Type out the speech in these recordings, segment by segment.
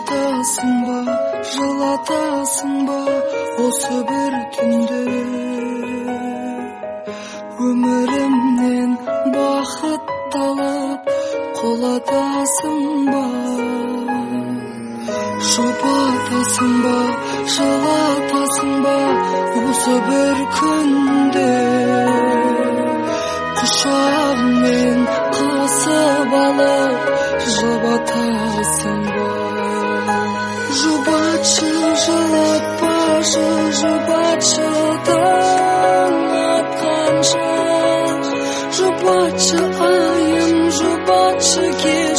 жылатасың ба осы бір түнде өмірімнен бақыт алып қолатасың ба жұбатасың ба жылатасың ба осы бір күнде құшағыңмен қысып алып жұбатасың ба жұбатшы жылатпашы жұбатшы таң атқанша жұбатшы айым жұбатшы кеш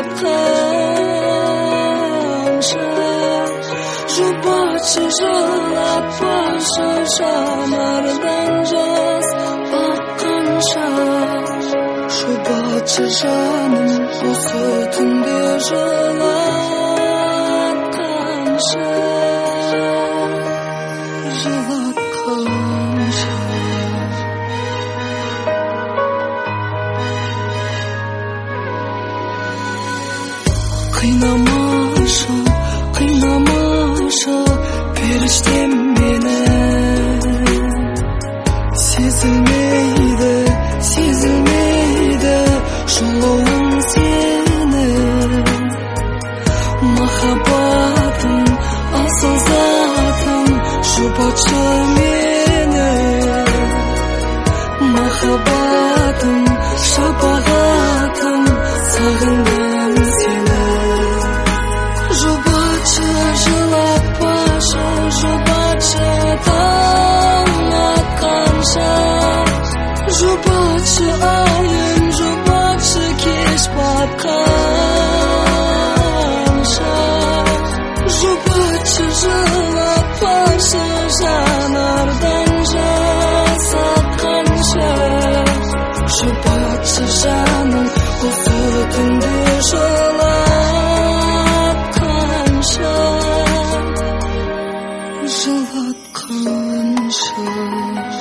батқанша жұбатшы жылатпашы жанардан жас аққанша жұбатшы жаным осы түнде жылатқанша қинамашы періштем мені сезілмейді жылуың сені махаббатым асыл затым жұбатшы мені махаббатым шапағатым сағындым сені жұбатшы жылатпашы жұбатшы таң атқанша жұбатшы айым жұбатшы кеш батқанша жұбатшы жылатпашы жанардан жас аққанша жұбатшы жаным осы түнде жылатқанша